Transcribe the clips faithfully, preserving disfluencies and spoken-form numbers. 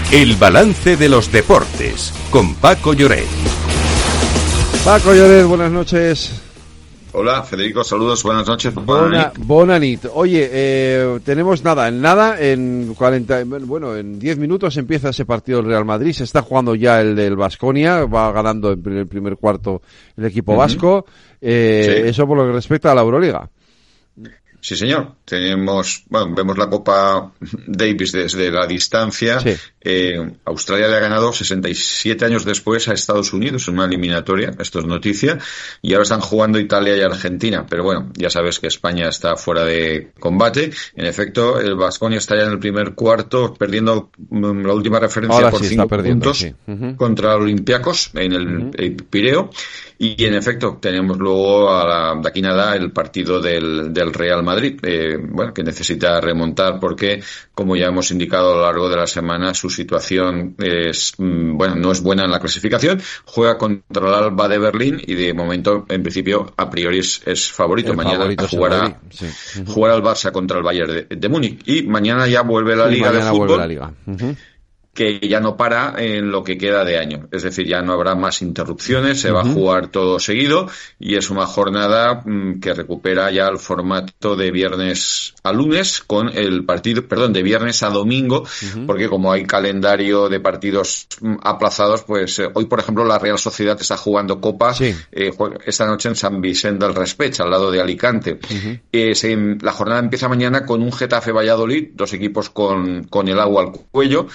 El balance de los deportes, con Paco Lloret. Paco Lloret, buenas noches. Hola, Federico, saludos, buenas noches. Bona, bona nit. Oye, eh, tenemos nada, en nada, en cuarenta, bueno, en diez minutos empieza ese partido del Real Madrid, se está jugando ya el del Baskonia, va ganando en el primer cuarto el equipo vasco, eh, sí. Eso por lo que respecta a la Euroliga. Sí, señor. Tenemos, bueno, vemos la Copa Davis desde la distancia. Sí. Eh, Australia le ha ganado sesenta y siete años después a Estados Unidos en una eliminatoria. Esto es noticia. Y ahora están jugando Italia y Argentina. Pero bueno, ya sabes que España está fuera de combate. En efecto, el Baskonia está ya en el primer cuarto, perdiendo la última referencia ahora por sí, cinco puntos sí. uh-huh. contra Olympiacos en el, uh-huh. el Pireo. Y en efecto, tenemos luego a la, de aquí nada el partido del, del Real Madrid, eh, bueno, que necesita remontar porque, como ya hemos indicado a lo largo de la semana, su situación es, bueno, no es buena en la clasificación. Juega contra el Alba de Berlín y de momento, en principio, a priori es, es favorito. El mañana favorito jugará, sí. uh-huh. jugará el Barça contra el Bayern de, de Múnich. Y mañana ya vuelve la sí, Liga de Fútbol. Vuelve la Liga. Uh-huh. que ya no para en lo que queda de año. Es decir, ya no habrá más interrupciones, se uh-huh. va a jugar todo seguido y es una jornada mmm, que recupera ya el formato de viernes a lunes con el partido, perdón, de viernes a domingo, uh-huh. porque como hay calendario de partidos mmm, aplazados, pues eh, hoy, por ejemplo, la Real Sociedad está jugando Copa sí. eh, esta noche en San Vicente del Raspeig, al lado de Alicante. Uh-huh. Eh, se, la jornada empieza mañana con un Getafe Valladolid, dos equipos con, con el agua al cuello.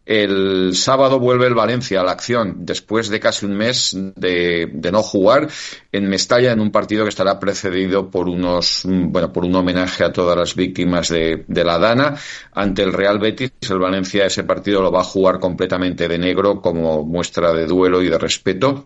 El sábado vuelve el Valencia a la acción después de casi un mes de, de no jugar en Mestalla, en un partido que estará precedido por unos, bueno, por un homenaje a todas las víctimas de, de la Dana ante el Real Betis. El Valencia ese partido lo va a jugar completamente de negro como muestra de duelo y de respeto.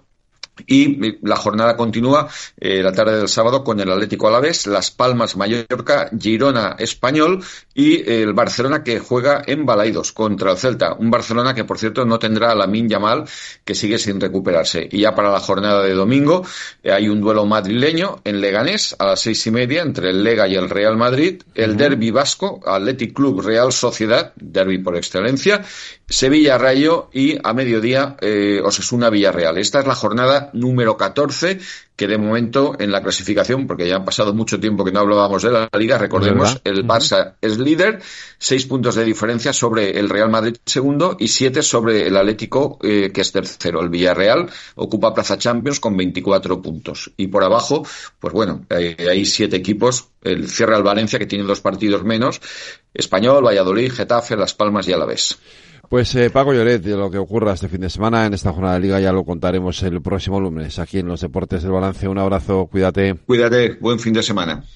Y la jornada continúa eh, la tarde del sábado con el Atlético Alavés, Las Palmas Mallorca, Girona Español y el Barcelona que juega en Balaidos contra el Celta. Un Barcelona que, por cierto, no tendrá a Lamine Yamal, que sigue sin recuperarse. Y ya para la jornada de domingo eh, hay un duelo madrileño en Leganés a las seis y media entre el Lega y el Real Madrid, el uh-huh. derbi vasco, Athletic Club Real Sociedad, derbi por excelencia, Sevilla Rayo y a mediodía eh, Osasuna Villarreal. Esta es la jornada número catorce, que de momento en la clasificación, porque ya han pasado mucho tiempo que no hablábamos de la Liga, recordemos, el Barça uh-huh. es líder, seis puntos de diferencia sobre el Real Madrid segundo y siete sobre el Atlético, eh, que es tercero. El Villarreal ocupa plaza Champions con veinticuatro puntos. Y por abajo, pues bueno, hay, hay siete equipos, el cierra el Valencia, que tiene dos partidos menos, Español, Valladolid, Getafe, Las Palmas y Alavés. Pues eh, Paco Lloret, de lo que ocurra este fin de semana en esta jornada de Liga ya lo contaremos el próximo lunes aquí en Los Deportes del Balance. Un abrazo, cuídate. Cuídate, buen fin de semana.